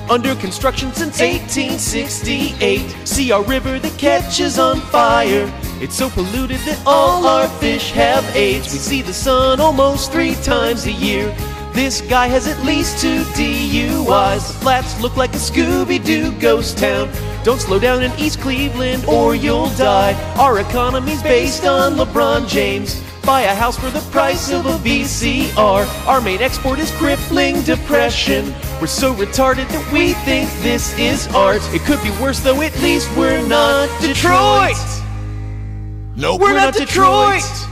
under construction since 1868. See our river that catches on fire. It's so polluted that all our fish have AIDS. We see the sun almost 3 times a year. This guy has at least 2 DUIs. The flats look like a Scooby-Doo ghost town. Don't slow down in East Cleveland or you'll die. Our economy's based on LeBron James. Buy a house for the price of a VCR. Our main export is crippling depression. We're so retarded that we think this is art. It could be worse though, at least we're not Detroit. Nope, We're not Detroit.